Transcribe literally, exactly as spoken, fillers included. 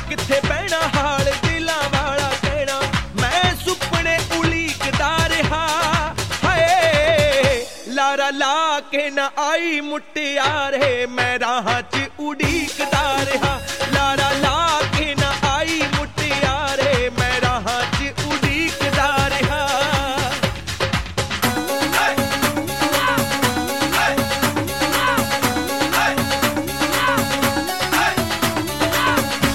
ਕਿੱਥੇ ਪੈਣਾ ਹਾਲ ਦਿਲਾਂ ਵਾਲਾ ਕਹਿਣਾ ਮੈਂ ਸੁਪਨੇ ਉਲੀਕਦਾ ਰਿਹਾ ਹਾਏ ਲਾਰਾ ਲਾ ਕੇ ਨਾ ਆਈ ਮੁਟਿਆਰੇ ਮੈਂ ਰਾਹਾਂ 'ਚ ਉਡੀਕਦਾ ਰਿਹਾ ਲਾਰਾ ਲਾ